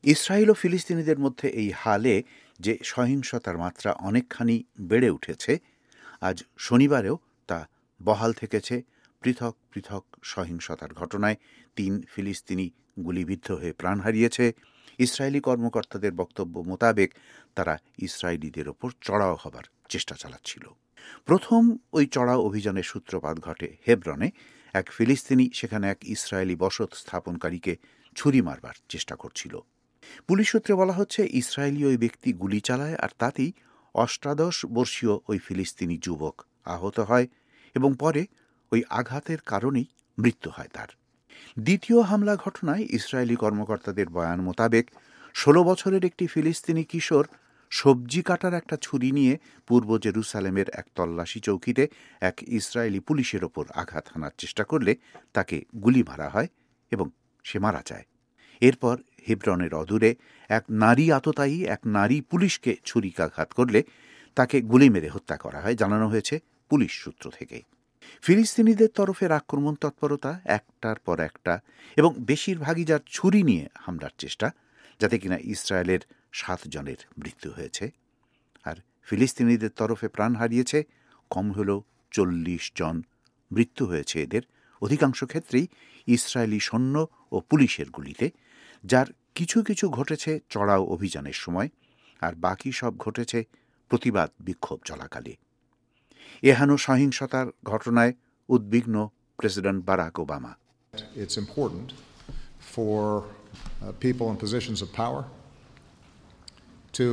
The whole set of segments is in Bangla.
ইসরায়েল ও ফিলিস্তিনিদের মধ্যে এই হালে যে সহিংসতার মাত্রা অনেকখানি বেড়ে উঠেছে, আজ শনিবারেও তা বহাল থেকেছে। পৃথক পৃথক সহিংসতার ঘটনায় ৩ ফিলিস্তিনি গুলিবিদ্ধ হয়ে প্রাণ হারিয়েছে। ইসরায়েলি কর্মকর্তাদের বক্তব্য মোতাবেক তারা ইসরায়েলিদের ওপর চড়াও হবার চেষ্টা চালাচ্ছিল। প্রথম ওই চড়াও অভিযানের সূত্রপাত ঘটে হেব্রনে। এক ফিলিস্তিনি সেখানে এক ইসরায়েলি বসত স্থাপনকারীকে ছুরি মারবার চেষ্টা করছিল। পুলিশ সূত্রে বলা হচ্ছে, ইসরায়েলি ওই ব্যক্তি গুলি চালায় আর তাতেই ৮৮ বর্ষীয় ওই ফিলিস্তিনি যুবক আহত হয় এবং পরে ওই আঘাতের কারণেই মৃত্যু হয় তার। দ্বিতীয় হামলা ঘটনায় ইসরায়েলি কর্মকর্তাদের বয়ান মোতাবেক ১৬ বছরের একটি ফিলিস্তিনি কিশোর সবজি কাটার একটা ছুরি নিয়ে পূর্ব জেরুসালেমের এক তল্লাশি চৌকিতে এক ইসরায়েলি পুলিশের ওপর আঘাত হানার চেষ্টা করলে তাকে গুলি মারা হয় এবং সে মারা যায়। এরপর হেব্রনের অদূরে এক নারী আততায়ী এক নারী পুলিশকে ছুরিকাঘাত করলে তাকে গুলি মেরে হত্যা করা হয়, জানানো হয়েছে পুলিশ সূত্র থেকে। ফিলিস্তিনিদের তরফের আক্রমণ তৎপরতা একটার পর একটা এবং বেশিরভাগই যার ছুরি নিয়ে হামলার চেষ্টা, যাতে কিনা ইসরায়েলের ৭ জনের মৃত্যু হয়েছে। আর ফিলিস্তিনিদের তরফে প্রাণ হারিয়েছে কম হলেও ৪০ জন। মৃত্যু হয়েছে এদের অধিকাংশ ক্ষেত্রেই ইসরায়েলি সৈন্য ও পুলিশের গুলিতে, যার কিছু কিছু ঘটেছে চড়াও অভিযানের সময় আর বাকি সব ঘটেছে প্রতিবাদ বিক্ষোভ চলাকালে। এহেন সহিংসতার ঘটনায় উদ্বিগ্ন president Barack Obama. It's important for people in positions of power to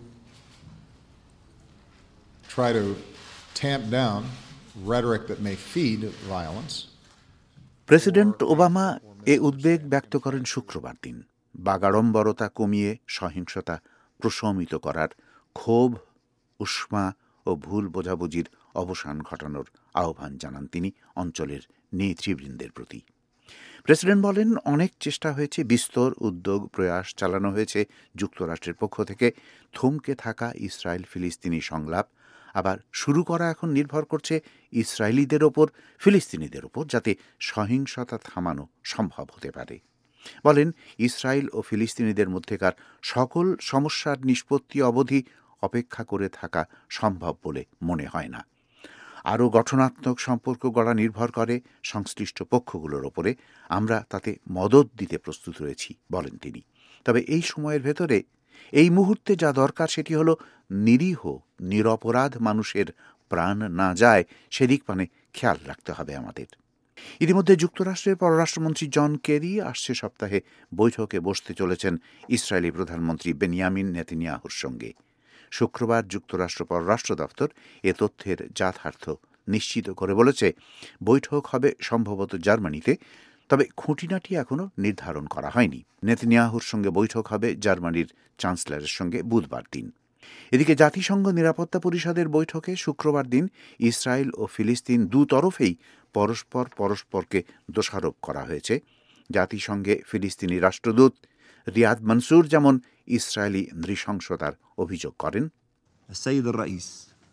try to tamp down rhetoric that may feed violence. President Obama এ উদ্বেগ ব্যক্ত করেন শুক্রবার দিন। বাগাড়ম্বরতা কমিয়ে সহিংসতা প্রশমিত করার, ক্ষোভ, উষ্মা ও ভুল বোঝাবুঝির অবসান ঘটানোর আহ্বান জানান তিনি অঞ্চলের নেতৃবৃন্দের প্রতি। প্রেসিডেন্ট বলেন, অনেক চেষ্টা হয়েছে, বিস্তর উদ্যোগ প্রয়াস চালানো হয়েছে যুক্তরাষ্ট্রের পক্ষ থেকে। থমকে থাকা ইসরায়েল ফিলিস্তিনি সংলাপ আবার শুরু করা এখন নির্ভর করছে ইসরায়েলিদের ওপর, ফিলিস্তিনিদের ওপর, যাতে সহিংসতা থামানো সম্ভব হতে পারে। বলেন, ইসরায়েল ও ফিলিস্তিনিদের মধ্যেকার সকল সমস্যার নিষ্পত্তি অবধি অপেক্ষা করে থাকা সম্ভব বলে মনে হয় না। আরও গঠনাত্মক সম্পর্ক গড়া নির্ভর করে সংশ্লিষ্ট পক্ষগুলোর ওপরে। আমরা তাতে মদত দিতে প্রস্তুত রয়েছি, বলেন তিনি। তবে এই সময়ের ভেতরে এই মুহূর্তে যা দরকার সেটি হলো নিরীহ নিরপরাধ মানুষের প্রাণ না যায় সেদিক মানে খেয়াল রাখতে হবে আমাদের। ইতিমধ্যে যুক্তরাষ্ট্রের পররাষ্ট্রমন্ত্রী জন কেরি আসছে সপ্তাহে বৈঠকে বসতে চলেছেন ইসরায়েলি প্রধানমন্ত্রী বেনিয়ামিন নেতানিয়াহুর সঙ্গে। শুক্রবার যুক্তরাষ্ট্র পররাষ্ট্র দপ্তর এ তথ্যের যথার্থ নিশ্চিত করে বলেছে, বৈঠক হবে সম্ভবত জার্মানিতে, তবে খুঁটিনাটি এখনও নির্ধারণ করা হয়নি। নেতানিয়াহুর সঙ্গে বৈঠক হবে জার্মানির চ্যান্সেলরের সঙ্গে বুধবার দিন। এদিকে জাতিসংঘ নিরাপত্তা পরিষদের বৈঠকে শুক্রবার দিন ইসরায়েল ও ফিলিস্তিন দুতরফেই পরস্পরকে দোষারোপ করা হয়েছে। জাতিসংঘে ফিলিস্তিনি রাষ্ট্রদূত রিয়াদ মনসুর যেমন ইসরায়েলি নৃশংসতার অভিযোগ করেন। السيد الرئيس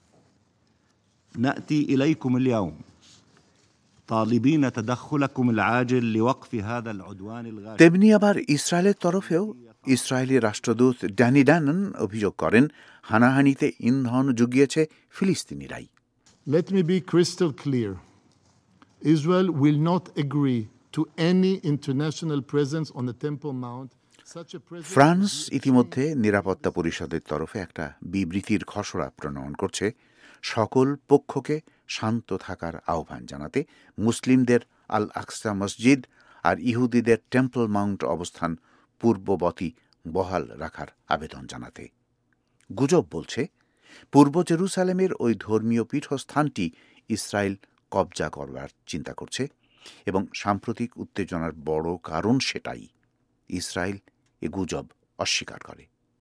نأتي إليكم اليوم طالبين تدخلكم العاجل لوقف هذا العدوان الغاشم। তেমনি আবার ইসরায়েলের তরফেও ইসরায়েলি রাষ্ট্রদূত ড্যানি ড্যানন অভিযোগ করেন, হানাহানিতে ইন্ধন জুগিয়েছে ফিলিস্তিনিরাই। Let me be crystal clear. Israel will not agree to any international presence on the Temple Mount. France ইতিমধ্যে নিরাপত্তা পরিষদের তরফে একটা বিবৃতির খসড়া প্রণয়ন করছে, সকল পক্ষকে শান্ত থাকার আহ্বান জানাতে, মুসলিমদের আল আকসা মসজিদ আর ইহুদিদের টেম্পল মাউন্ট অবস্থান পূর্ববতী বহাল রাখার আবেদন জানাতে। গুজব বলছে, পূর্ব জেরুসালেমের ওই ধর্মীয় পীঠস্থানটি ইসরায়েল কবজা করবার চিন্তা করছে এবং সাম্প্রতিক উত্তেজনার বড় কারণ সেটাই। ইসরায়েল এ গুজব অস্বীকার করে।